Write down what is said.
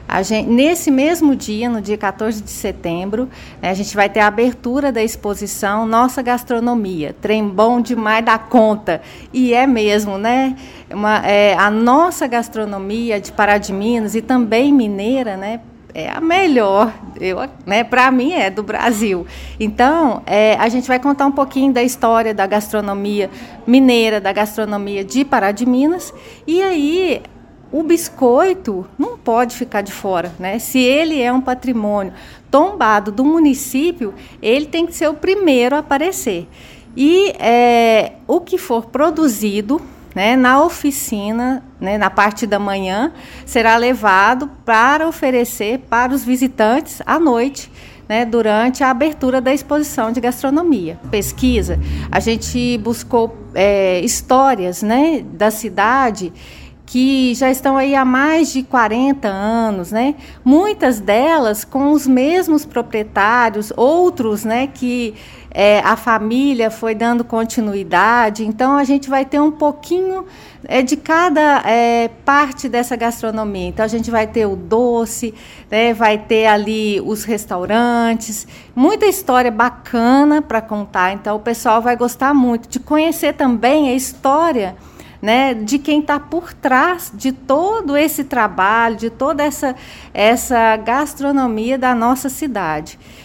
Nesse mesmo dia, no dia 14 de setembro, a gente vai ter a abertura da exposição Nossa Gastronomia, trem bom demais da conta. E é mesmo, né? A nossa gastronomia de Pará de Minas e também mineira, né? É a melhor, para mim é do Brasil. Então, a gente vai contar um pouquinho da história da gastronomia mineira, da gastronomia de Pará de Minas, e aí o biscoito não pode ficar de fora, né? Se ele é um patrimônio tombado do município, ele tem que ser o primeiro a aparecer. E o que for produzido, né, na oficina, né, na parte da manhã, será levado para oferecer para os visitantes à noite, né, durante a abertura da exposição de gastronomia. Pesquisa, a gente buscou histórias, né, da cidade que já estão aí há mais de 40 anos, né? Muitas delas com os mesmos proprietários, outros, né, que a família foi dando continuidade. Então, a gente vai ter um pouquinho de cada parte dessa gastronomia. Então, a gente vai ter o doce, né, vai ter ali os restaurantes, muita história bacana para contar. Então, o pessoal vai gostar muito de conhecer também a história, né, de quem está por trás de todo esse trabalho, de toda essa gastronomia da nossa cidade.